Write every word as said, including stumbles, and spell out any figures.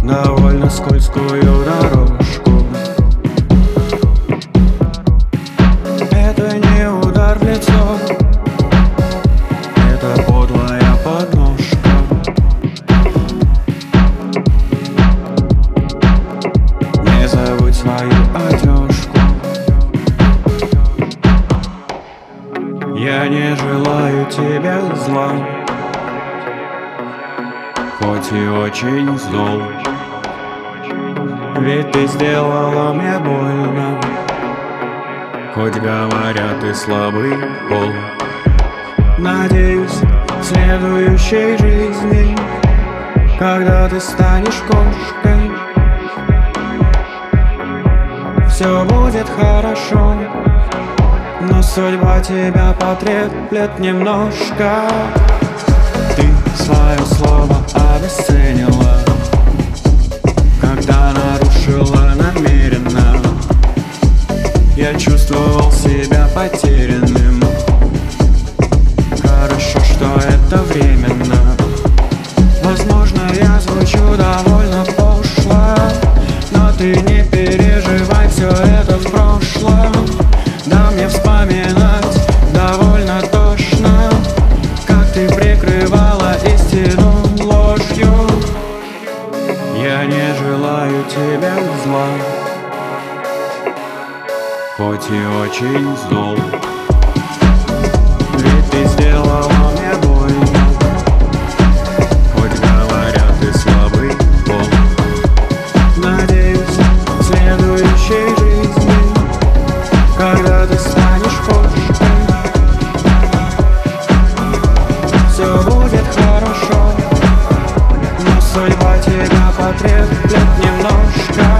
довольно скользкую дорожку. Это не удар в лицо, это подлая подножка. Не забудь свою одежку. Я не желаю тебе зла, хоть и очень зол, ведь ты сделала мне больно, хоть говорят ты слабый пол. Надеюсь, в следующей жизни, когда ты станешь кошкой, все будет хорошо, но судьба тебя потреплет немножко. Ты свое слово обесценила, когда нарушила намеренно. Я чувствовал себя потерянным. Хорошо, что это временно. Возможно, я звучу довольно пошло, но ты не переживай, все это в прошлом. Да, мне вспоминать довольно тошно, как ты прикрывала истину ложью. Я не желаю тебе зла, хоть и очень зол, ведь ты сделала мне больно, хоть говорят ты слабый пол. Надеюсь, в следующей жизни, когда ты станешь кошкой, все будет хорошо, но судьба тебя потреплет немножко.